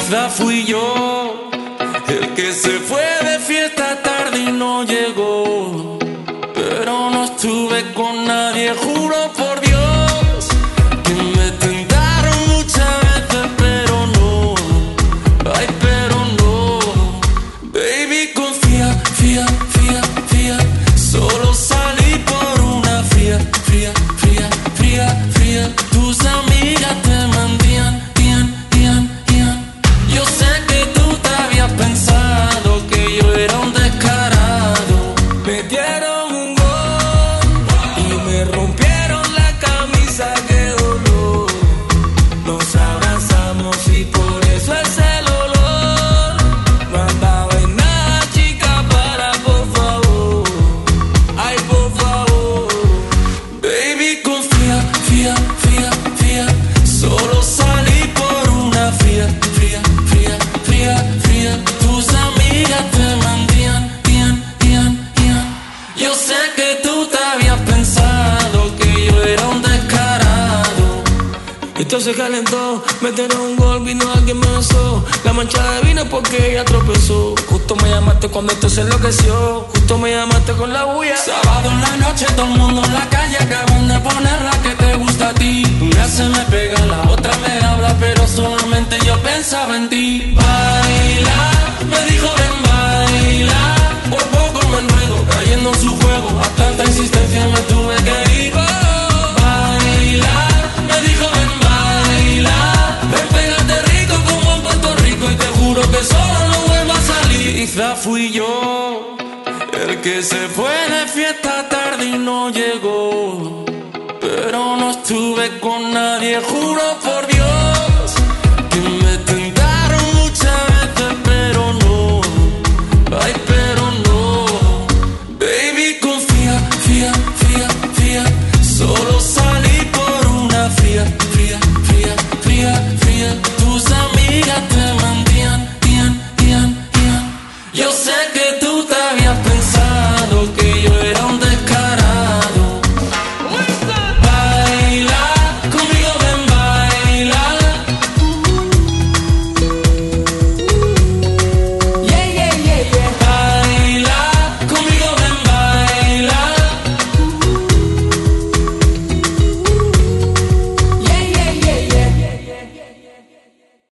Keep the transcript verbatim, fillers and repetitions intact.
quizá fui yo el que se fue de fiesta tarde y no llegó. Pero no estuve con nadie, juro por Dios que me tentaron muchas veces, pero no, ay, pero no. Baby, confía, fía, fía, fía. Solo salí por una fría, fría, fría, fría, fría. Tus amigas te mandían, ian, ian, ian. Yo sé que tú te habías pensado que yo era un descarado. Me dieron un gol y me rompieron la camisa, qué dolor. Nos abrazamos y por eso es el olor. No andaba en nada, chica, para, por favor. Ay, por favor. Baby, confía, fía, fía, fía. Solo salí por una fría, fría, fría, fría, fría. Tus amigas te mandían, ian, ian, ian. Yo sé que tú te habías pensado que yo era un descarado. Esto se calentó, metieron un gol, vino alguien me besó. La mancha de vino porque ella tropezó. Justo me llamaste cuando esto se enloqueció. Justo me llamaste con la bulla. Sábado en la noche, todo el mundo en la calle. Acaban de poner la que te gusta a ti. Una se me pega, la otra me habla, pero solamente yo pensaba en ti. Baila, me dijo ven baila. Por poco me enredo, cayendo en su juego. A tanta insistencia me tuve que ir. Oh, baila, me dijo ven baila. Ven, pégate rico como en Puerto Rico y te juro que solo no vuelvo a salir. Quizá fui yo el que se fue de fiesta